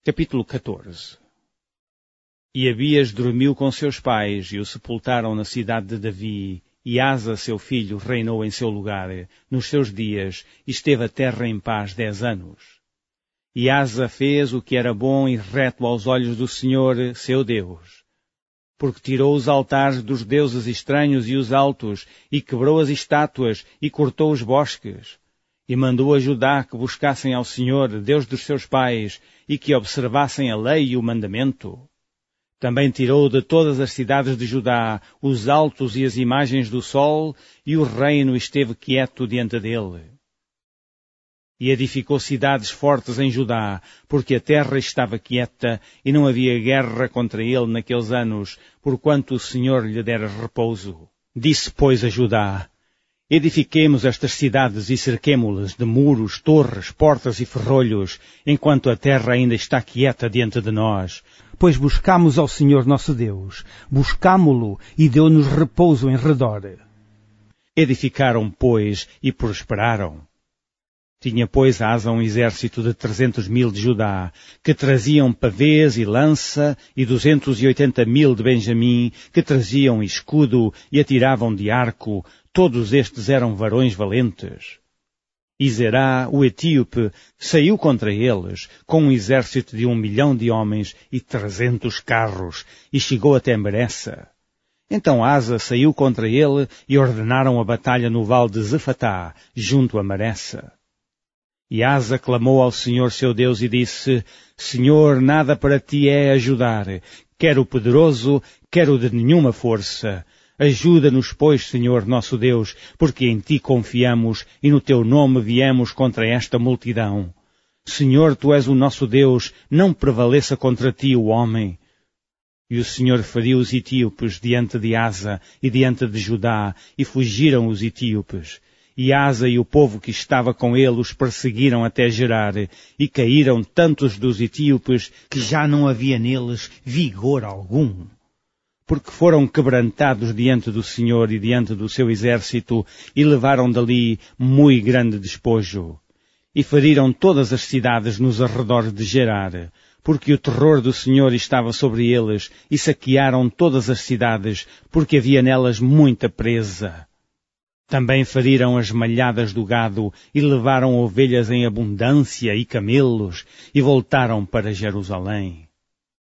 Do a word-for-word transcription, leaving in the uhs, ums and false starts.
Capítulo catorze. E Abias dormiu com seus pais, e o sepultaram na cidade de Davi, e Asa, seu filho, reinou em seu lugar, nos seus dias, e esteve a terra em paz dez anos. E Asa fez o que era bom e reto aos olhos do Senhor, seu Deus, porque tirou os altares dos deuses estranhos e os altos, e quebrou as estátuas, e cortou os bosques, e mandou a Judá que buscassem ao Senhor, Deus dos seus pais, e que observassem a lei e o mandamento. Também tirou de todas as cidades de Judá os altos e as imagens do sol, e o reino esteve quieto diante dele. E edificou cidades fortes em Judá, porque a terra estava quieta, e não havia guerra contra ele naqueles anos, porquanto o Senhor lhe dera repouso. Disse, pois, a Judá: edifiquemos estas cidades e cerquemo-las de muros, torres, portas e ferrolhos, enquanto a terra ainda está quieta diante de nós. Pois buscámos ao Senhor nosso Deus, buscámo-lo e deu-nos repouso em redor. Edificaram, pois, e prosperaram. Tinha, pois, Asa um exército de trezentos mil de Judá, que traziam pavês e lança, e duzentos e oitenta mil de Benjamim, que traziam escudo e atiravam de arco. Todos estes eram varões valentes. E Zerá, o etíope, saiu contra eles, com um exército de um milhão de homens e trezentos carros, e chegou até Maressa. Então Asa saiu contra ele, e ordenaram a batalha no vale de Zefatá, junto a Maressa. E Asa clamou ao Senhor seu Deus e disse: Senhor, nada para ti é ajudar, quer o poderoso, quer o de nenhuma força. Ajuda-nos, pois, Senhor nosso Deus, porque em ti confiamos e no teu nome viemos contra esta multidão. Senhor, tu és o nosso Deus, não prevaleça contra ti o homem. E o Senhor feriu os etíopes diante de Asa e diante de Judá, e fugiram os etíopes. E Asa e o povo que estava com ele os perseguiram até Gerar, e caíram tantos dos etíopes que já não havia neles vigor algum. Porque foram quebrantados diante do Senhor e diante do seu exército, e levaram dali muito grande despojo. E feriram todas as cidades nos arredores de Gerar, porque o terror do Senhor estava sobre eles, e saquearam todas as cidades, porque havia nelas muita presa. Também feriram as malhadas do gado, e levaram ovelhas em abundância e camelos, e voltaram para Jerusalém.